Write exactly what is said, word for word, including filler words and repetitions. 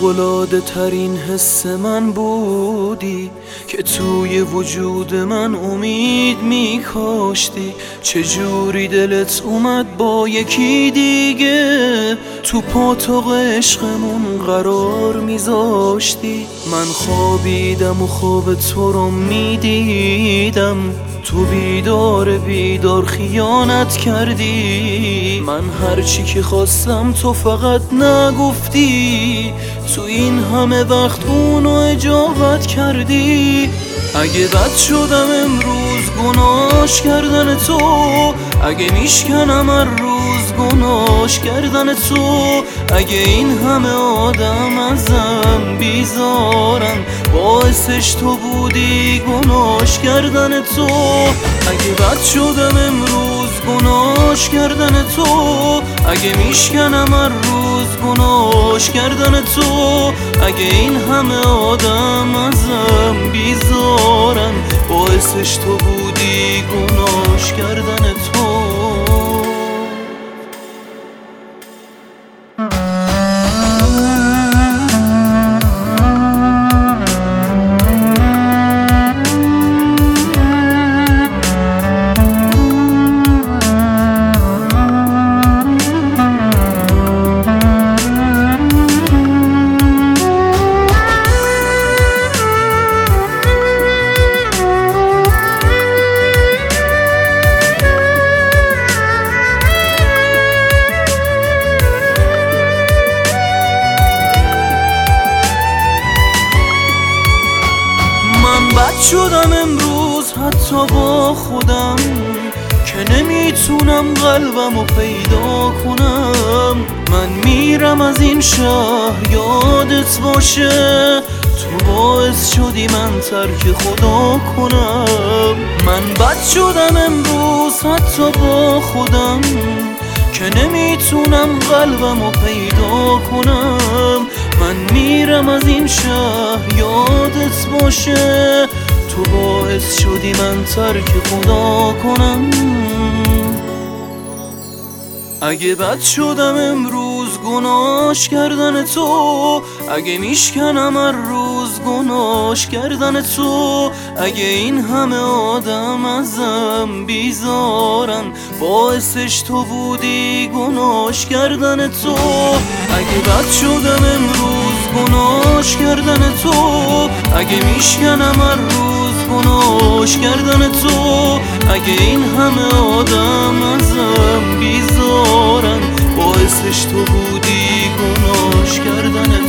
فوق‌العاده ترین حس من بودی که توی وجود من امید میکاشتی. چجوری دلت اومد با یکی دیگه تو پاتوق عشقمون قرار میذاشتی؟ من خوابیدم و خواب تو رو میدیدم، تو بیدار بیدار خیانت کردی. من هرچی که خواستم تو فقط نگفتی، تو این همه وقت اونو اجابت کردی. اگه بد شدم امروز گناهش کردن تو، اگه میشکنم هر روز گناهش کردن تو. اگه این همه آدم ازم بیزارن باعثش تو بودی گناهش کردن تو. اگه بد شدم امروز گناهش کردن تو، اگه میشکنم هر روز گناهش کردن تو. اگه این همه آدم ازم بیزارن باعثش تو بودی گناهش کردن تو. بد شدم امروز حتی با خودم که نمیتونم قلبمو پیدا کنم. من میرم از این شهر یادت باشه، تو باعث شدی من ترک خدا کنم. من بد شدم امروز حتی با خودم که نمیتونم قلبمو پیدا کنم. من میرم از این شهر یادت باشه، تو باعث شدی من ترک خدا کنم. اگه بد شدم امروز گناهش کردن تو، اگه میشکنم هر روز گناهش کردن تو. اگه این همه آدم ازم بیزارن باعثش تو بودی گناهش کردن تو. اگه بد شدم امروز گناهش کردن تو، اگه میشکنم هر روز گناهش کردن تو. اگه این همه آدم ازم بیزارن باعثش تو بودی گناهش کردن تو.